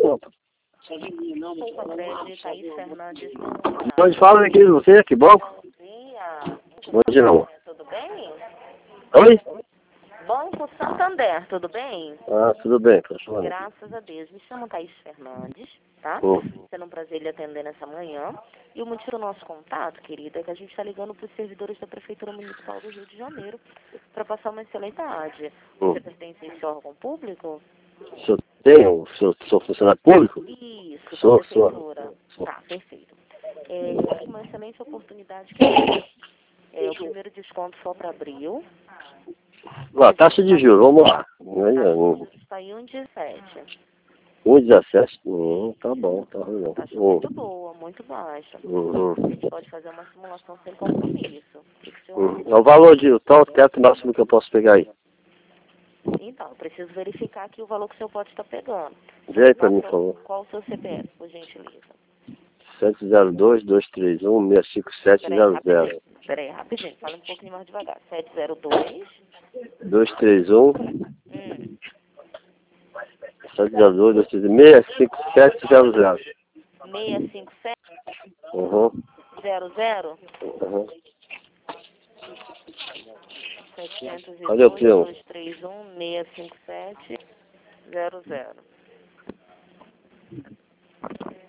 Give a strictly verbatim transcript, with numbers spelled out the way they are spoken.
conta. Desculpa, Fred, Thaís Fernandes. Pode falar aqui de você, que banco? Bom dia. Bom dia, não. Tudo bem? Oi? Banco Santander, tudo bem? Ah, tudo bem, professor. Graças a Deus. Me chamo Thaís Fernandes, tá? Hum. Sendo um prazer lhe atender nessa manhã. E o motivo do nosso contato, querida, é que a gente está ligando para os servidores da Prefeitura Municipal do Rio de Janeiro para passar uma excelente tarde. Hum. Você pertence a esse órgão público? O senhor tem, o senhor, sou funcionário público? Isso, Sou, da Prefeitura. sou. Tá, perfeito. É uma excelente oportunidade que é o primeiro desconto só para abril. Ah, taxa de juros, vamos lá. Um Está em um vírgula dezessete. vírgula dezessete? Hum, tá bom, tá bom. Taxa Hum. muito boa, muito baixa. Uhum. A gente pode fazer uma simulação sem compromisso. O que que o senhor Hum. É o valor de o tal teto máximo que eu posso pegar aí. Então, eu preciso verificar aqui o valor que o senhor pode estar pegando. Vê aí pra mim, por favor. Qual o seu C P F, por gentileza? sete zero dois, dois três um, seis cinco sete Peraí, zero zero. rapidinho. Peraí, rapidinho. Fala um pouquinho mais devagar. sete zero dois. dois três um, Hum. sete zero dois, dois três um, seis cinco sete zero zero. seis cinco sete Uhum. zero zero. Uhum. sete Cadê o zero dois, primo? dois três um, seis cinco sete zero zero.